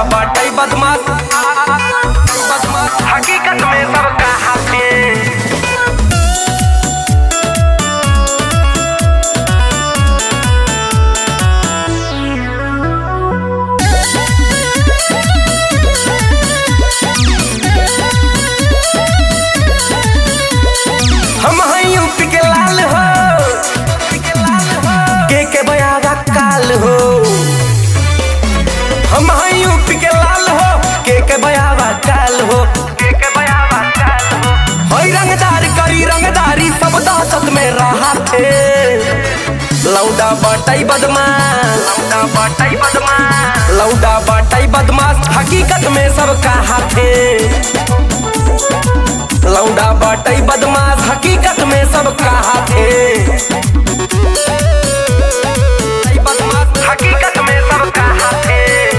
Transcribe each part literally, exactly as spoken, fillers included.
लौंडा बाटे बदमाश बदमाश हकीकत में सबका हाथे। हम हैं यूपी के लाल हो के के बयागा काल हो। हम हैं यूपी के लाल हो के के बयागा काल हो के के बयागा काल हो। होई रंगदार करी रंगदारी सब दहशत में रहा थे। लौंडा बाटे बदमाश लौंडा बाटे बदमाश लौंडा बाटे बदमाश हकीकत में सबका हाथे। लौंडा बाटे बदमाश हकीकत में सबका हाथे। बदमाश हकीकत में सबका हाथे।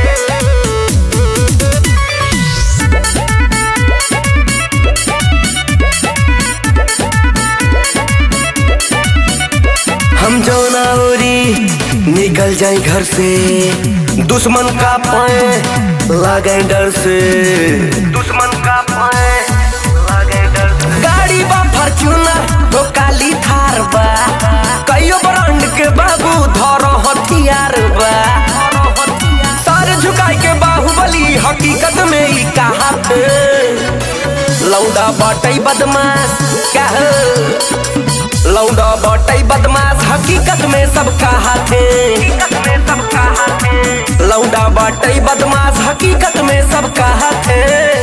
हम जौना ओरी निकल जाए घर से दुश्मन का पाए लागे डर से। दुश्मन का पाए गाड़ी बा फॉर्च्यूनर तो काली थार बा। कईयो ब्रांड के बाबू धरो हथियार बा। सर झुकाई के बाहुबली हकीकत में ही कहा थे। लौंडा बाटे बदमाश कह लौंडा बाटे बदमाश हकीकत में सबका हाथे। लौंडा बाटे बदमाश हकीकत में सबका हाथे।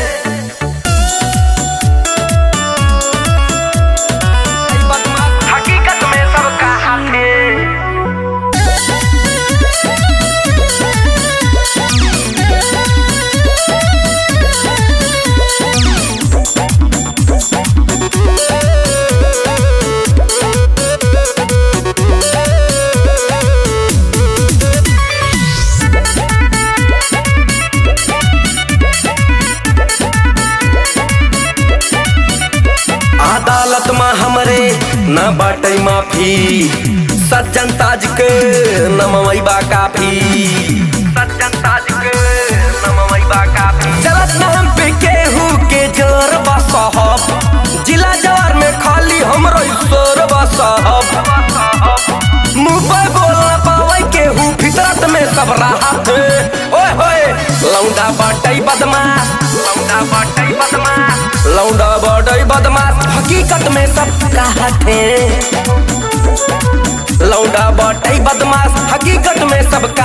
अदालत में हमरे न बाटे माफी सज्जन ताज के नमवई बा काफी। सज्जन ताज के नमवई बा काफी। चलत न हम पे केहू के जोर बा साहब। जिला जवार में खाली हमरो शोर बा साहब। मुंह पे बोल न पावे केहू फितरत में सब राहत। ओए होए लौंडा बाटे बदमाश लौंडा बाटे बदमाश लौंडा बाटे बदमाश हकीकत में सबका हाथे। लौंडा बाटे बदमाश हकीकत में सबका